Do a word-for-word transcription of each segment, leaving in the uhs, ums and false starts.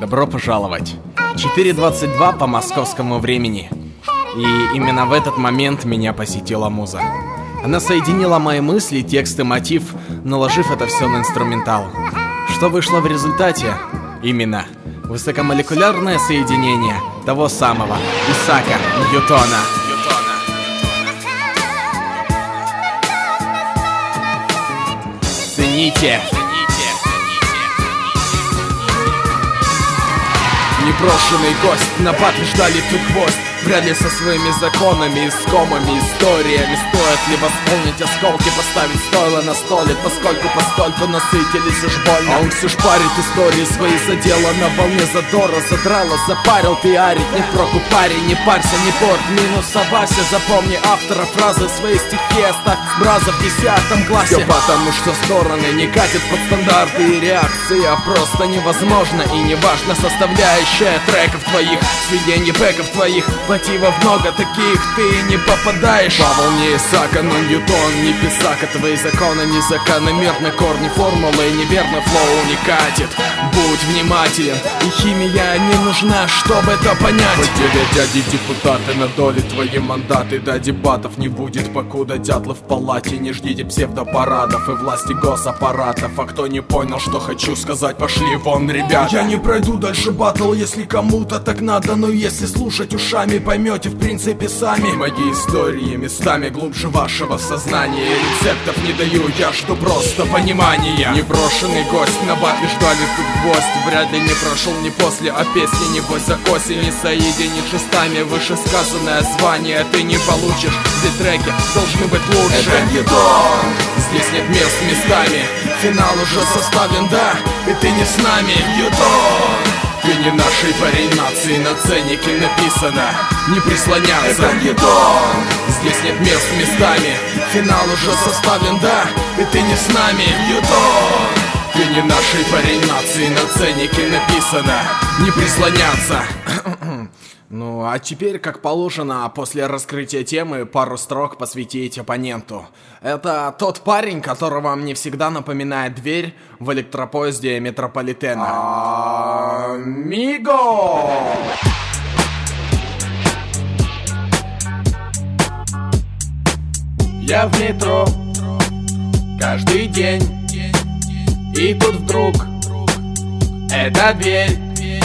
Добро пожаловать. четыре двадцать два по московскому времени. И именно в этот момент меня посетила муза. Она соединила мои мысли, текст и мотив, наложив это все на инструментал. Что вышло в результате? Именно высокомолекулярное соединение того самого Исаака Ньютона. Цените! Непрошенный гость, на батл ждали тут гвоздь. Вряд ли со своими законами, искомыми историями. Стоит ли восполнить осколки, поставить стойло на столик, поскольку постольку насытились уж больно. А он все шпарит истории свои задела на волне задора. Задрало, запарил пиарить, не проку парень, не парься, не порт. Минус Вася, запомни автора фразы, свои стихи оставь браза в десятом классе. Все потому, что стороны не катят под стандарты и реакции, а просто невозможно и неважно составляющая треков твоих, сведений бэков твоих. Мотивов много таких, ты не попадаешь по волне Исаака, но Ньютон не писака. Твои законы незакономерны, корни формулы неверно, флоу не катит. Будь внимателен, и химия не нужна, чтобы это понять. Поделят дяди депутаты на доли твои мандаты. До дебатов не будет, покуда дятлы в палате. Не ждите псевдопарадов и власти госаппаратов. А кто не понял, что хочу сказать, пошли вон, ребята. Я не пройду дальше батл, если кому-то так надо. Но если слушать ушами, поймете в принципе сами. Мои истории местами глубже вашего сознания. Рецептов не даю, я жду просто понимания. Непрошенный гость, на батле ждали тут гвоздь. Вряд ли не прошел ни после, а песни небось за к осени. Соединить шестами вышесказанное звание ты не получишь. Все треки должны быть лучше. Это Ньютон. Здесь нет мест местами. Финал уже составлен, да, и ты не с нами, Ньютон. Ты не нашей парень нации, на ценнике написано не прислоняться. Это Ньютон. Здесь нет мест местами. Финал уже составлен, да, и ты не с нами, Ньютон. Ты не нашей парень нации, на ценнике написано не прислоняться. Ну, а теперь, как положено, после раскрытия темы пару строк посвятить оппоненту. Это тот парень, которого мне всегда напоминает дверь в электропоезде метрополитена. Амиго! Я в метро каждый день, и тут вдруг эта дверь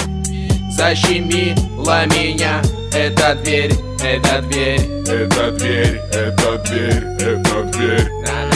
защемила меня. Эта дверь, эта дверь, эта дверь, эта дверь, эта дверь.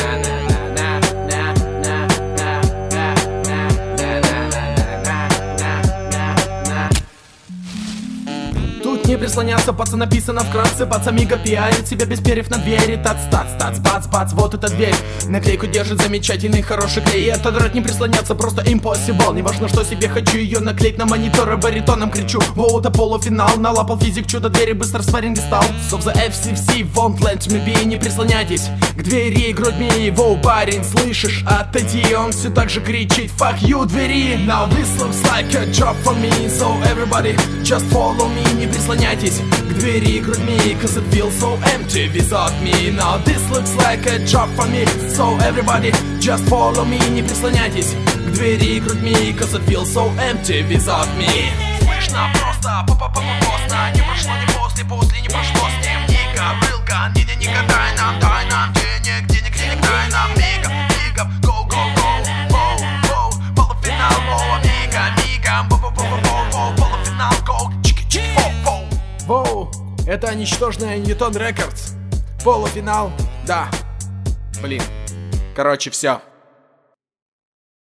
Не прислоняться, паца, написано вкратце. Паца мига пиарит себя без перьев на двери. Тац, тац, тац, бац, бац, вот эта дверь. Наклейку держит замечательный, хороший клей. И отодрать не прислоняться, просто impossible. Не важно, что себе хочу ее наклеить на монитор, а баритоном кричу: воу, это полуфинал. Налапал физик, чудо двери, быстро в спарринге стал. So the эф си си won't let me be. Не прислоняйтесь к двери грудьми. Воу, парень, слышишь, отойди. Он все так же кричит: fuck you, двери. Now this looks like a job for me. So everybody just follow me. Не прислоняйтесь к двери грудьми, cause it feels so empty without me. Now this looks like a job for me. So everybody just follow me. Не прислоняйтесь к двери грудьми, cause it feels so empty without me. Слышно просто, па-па-па-па-постно. Не прошло ни после, после не прошло с ним. Ника, рылка, не-не, не гадай нам, дай нам денег, денег, денег, дай нам. Мига, мига, go, go, go, go, go. Полуфинал, воу, мига, мига, воу-воу-воу-воу, полуфинал, go, чики-чики, воу-воу. Воу, это ничтожная Ньютон Рекордс. Полуфинал, да. Блин, короче, все.